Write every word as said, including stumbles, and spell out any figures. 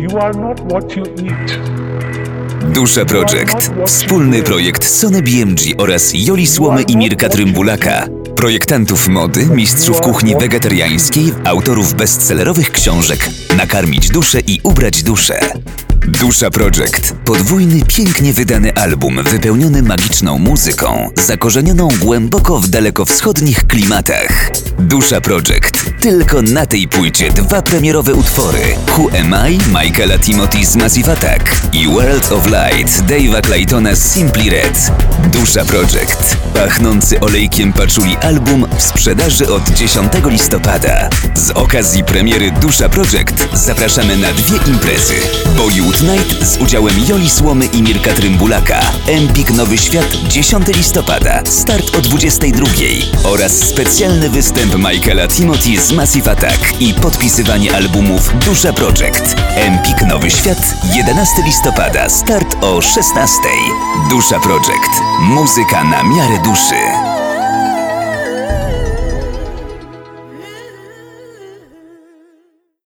You are not what you eat. Dusza Project. Wspólny projekt Sony B M G oraz Joli Słomy i Mirka Trymbulaka. Projektantów mody, mistrzów kuchni wegetariańskiej, autorów bestsellerowych książek Nakarmić duszę i ubrać duszę. Dusza Project. Podwójny, pięknie wydany album wypełniony magiczną muzyką, zakorzenioną głęboko w dalekowschodnich klimatach. Dusza Project. Tylko na tej płycie dwa premierowe utwory: Who Am I? Michaela Timothy z Massive Attack i World of Light Dave'a Claytona z Simply Red. Dusza Project. Pachnący olejkiem paczuli album w sprzedaży od dziesiątego listopada. Z okazji premiery Dusza Project zapraszamy na dwie imprezy. Bollywood Night z udziałem Joli Słomy i Mirka Trymbulaka. Empik Nowy Świat dziesiątego listopada. Start o dwudziestej drugiej. Oraz specjalny występ Michaela Timothy z Massive Attack i podpisywanie albumów Dusza Project. Empik Nowy Świat jedenastego listopada. Start o szesnastej. Dusza Project. Muzyka na miarę duszy.